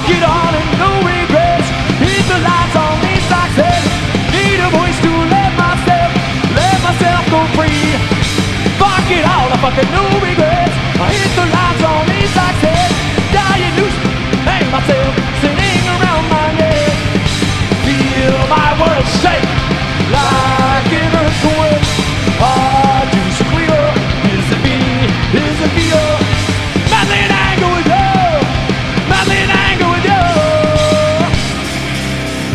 Fuck it all and no regrets. Hit the lights on me success. Need a voice to let myself go free. Fuck it all, I fucking no regrets. I hit the lights on me success. Dying loose, hang myself.